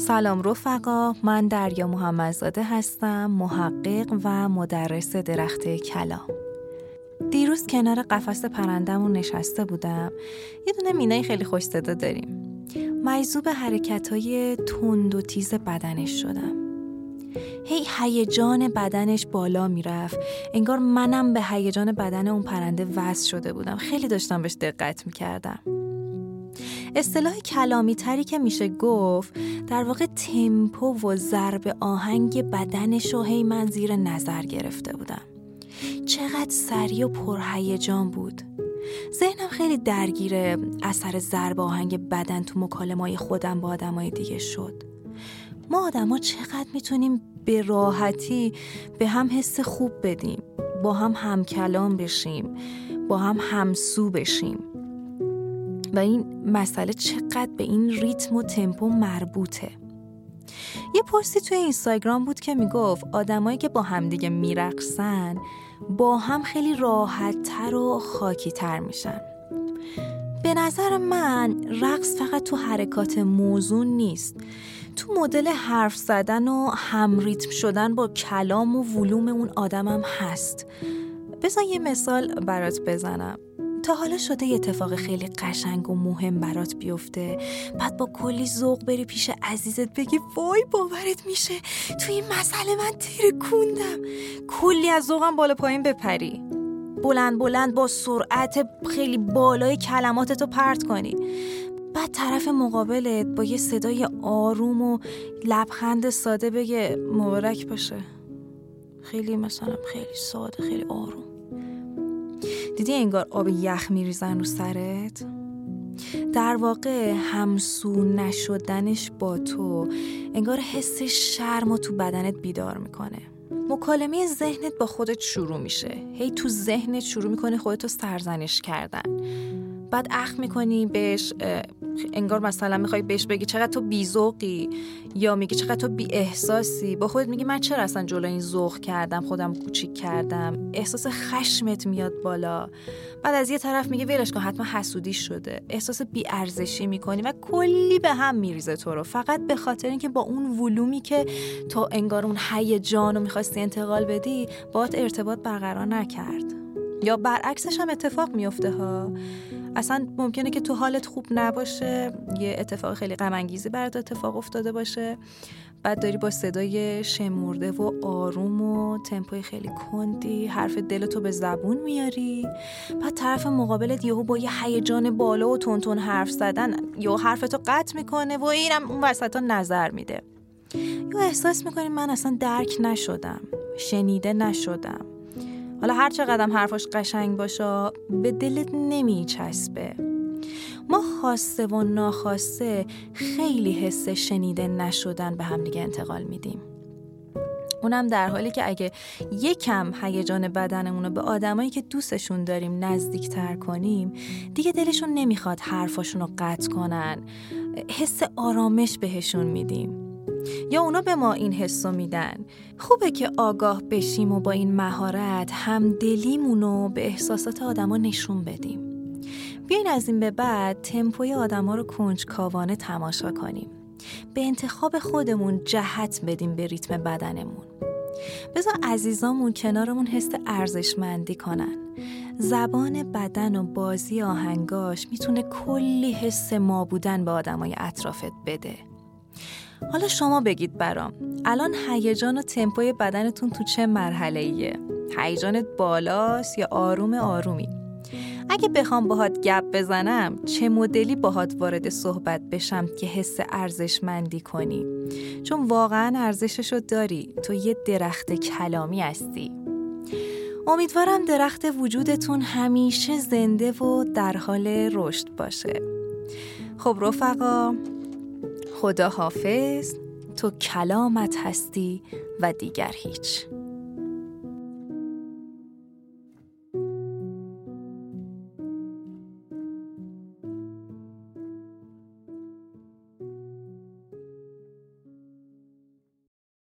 سلام رفقا، من دریا محمدزاده هستم، محقق و مدرس درخت کلام. دیروز کنار قفس پرندمون نشسته بودم. یه دونه مینای خیلی خوش صدا داریم. مجذوب حرکت‌های تند و تیز بدنش شدم. هیجان بدنش بالا میرفت. انگار منم به هیجان بدن اون پرنده وصل شده بودم. خیلی داشتم بهش دقت میکردم. اصطلاح کلامی تری که میشه گفت در واقع تمپو و ضرب آهنگ بدنش رو من زیر نظر گرفته بودم. چقدر سریع و پرهیجان بود. ذهنم خیلی درگیر اثر ضرب آهنگ بدن تو مکالمه‌های خودم با آدمای دیگه شد. ما آدما چقدر میتونیم به راحتی به هم حس خوب بدیم، با هم همکلام بشیم، با هم همسو بشیم. و این مسئله چقدر به این ریتم و تمپو مربوطه. یه پستی توی اینستاگرام بود که میگفت آدمایی که با هم دیگه میرقصن با هم خیلی راحت‌تر و خاکی‌تر میشن. به نظر من رقص فقط تو حرکات موزون نیست، تو مدل حرف زدن و هم ریتم شدن با کلام و ولوم اون آدمم هست. بذار یه مثال برات بزنم. تا حالا شده یه اتفاق خیلی قشنگ و مهم برات بیفته، بعد با کلی ذوق بری پیش عزیزت بگی وای باورت میشه توی این مسئله من ترکوندم، کلی از ذوقم بالا پایین بپری، بلند بلند با سرعت خیلی بالای کلماتتو پرت کنی، بعد طرف مقابلت با یه صدای آروم و لبخند ساده بگه مبارک باشه، خیلی مثلا خیلی ساده، خیلی آروم. دیدی انگار آب یخ میریزن رو سرت؟ در واقع همسو نشدنش با تو انگار حس شرم رو تو بدنت بیدار میکنه. مکالمه ذهنت با خودت شروع میشه. تو ذهنت شروع میکنه خودتو سرزنش کردن. بعد اخم میکنی بهش، انگار مثلا میخوای بهش بگی چقدر تو بی‌ذوقی، یا میگی چقدر تو بی احساسی. با خودت میگی من چرا اصلا جلوی این ذوق کردم، خودم کوچیک کردم. احساس خشمت میاد بالا. بعد از یه طرف میگی ولش کن حتما حسودی شده. احساس بی ارزشی میکنی و کلی به هم میریزه تو رو، فقط به خاطر اینکه با اون ولومی که تو انگار اون هیجانو میخواستی انتقال بدی باهات ارتباط برقرار نکرد. یا برعکسش هم اتفاق میفته ها. اصلا ممکنه که تو حالت خوب نباشه، یه اتفاق خیلی غم انگیزی برات اتفاق افتاده باشه، بعد داری با صدای شمرده و آروم و تمپوی خیلی کندی حرف دلتو به زبون میاری، بعد طرف مقابلت یهو با یه هیجان بالا و تون حرف زدن یهو حرفتو قطع میکنه و اینم اون وسطا نظر میده. یا احساس میکنی من اصلا درک نشدم، شنیده نشدم. حالا هر چقدر حرفاش قشنگ باشه به دلت نمیچسبه. ما خواسته و ناخواسته خیلی حس شنیده نشدن به هم دیگه انتقال میدیم. اونم در حالی که اگه یکم هیجان بدنمون رو به آدمایی که دوستشون داریم نزدیکتر کنیم دیگه دلشون نمیخواد حرفاشون رو قطع کنن، حس آرامش بهشون میدیم. یا اونا به ما این حسو میدن. خوبه که آگاه بشیم و با این مهارت همدلیمونو به احساسات آدما نشون بدیم. بیاین از این به بعد تمپوی آدما رو کنجکاوانه تماشا کنیم. به انتخاب خودمون جهت بدیم به ریتم بدنمون. بذار عزیزامون کنارمون حس ارزشمندی کنن. زبان بدن و بازی آهنگاش میتونه کلی حس ما بودن به آدمای اطرافت بده. حالا شما بگید برام، الان هیجان و تمپوی بدنتون تو چه مرحله‌ایه؟ هیجانت بالاست یا آرومی؟ اگه بخوام باهات گپ بزنم چه مدلی باهات وارد صحبت بشم که حس ارزشمندی کنی؟ چون واقعا ارزششو داری، تو یه درخت کلامی هستی. امیدوارم درخت وجودتون همیشه زنده و در حال رشد باشه. خب رفقا، خدا حافظ، تو کلامت هستی و دیگر هیچ.